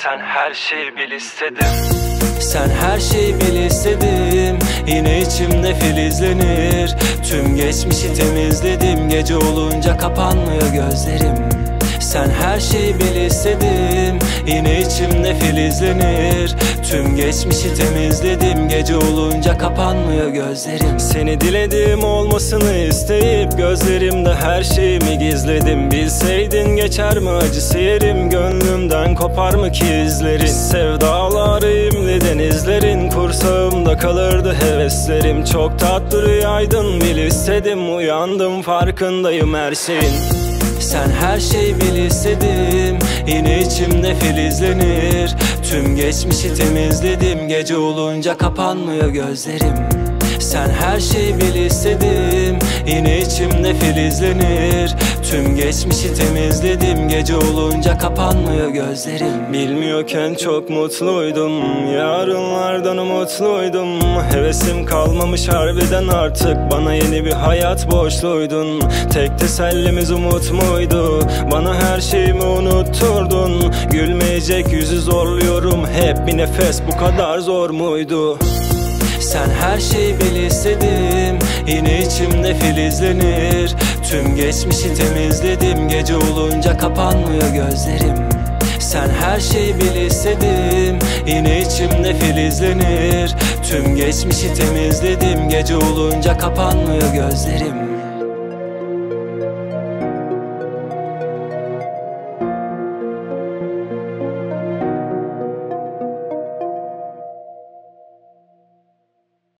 Sen her şeyi bil istedim. Sen her şeyi bil istedim. Yine içimde filizlenir. Tüm geçmişi temizledim. Gece olunca kapanmıyor gözlerim. Sen her şeyi bil istedim. Yine içimde filizlenir. Tüm geçmişi temizledim. Gece olunca kapanmıyor gözlerim. Seni dilediğim olmasını isteyip gözlerimde her şeyimi gizledim. Bilseydin geçer mi acısı yerim, gönlümden kopar mı ki izlerin? Sevdaları imli denizlerin, kursağımda kalırdı heveslerim. Çok tatlı rüyaydın bil istedim. Uyandım farkındayım her şeyin. Sen her şeyi bil istedim. Yine içimde filizlenir. Tüm geçmişi temizledim. Gece olunca kapanmıyor gözlerim. Sen her şeyi bil istedim. Yine içimde filizlenir. Tüm geçmişi temizledim. Gece olunca kapanmıyor gözlerim. Bilmiyorken çok mutluydum. Yarınlardan umutluydum. Hevesim kalmamış harbiden artık. Bana yeni bir hayat borçluydun. Tek tesellimiz umut muydu? Bana her şeyimi unutturdun. Gülmeyecek yüzü zorluyorum hep. Bir nefes bu kadar zor muydu? Sen her şeyi bil istedim. Yine içimde filizlenir. Tüm geçmişi temizledim. Gece olunca kapanmıyor gözlerim. Sen her şeyi bil istedim. Yine içimde filizlenir. Tüm geçmişi temizledim. Gece olunca kapanmıyor gözlerim.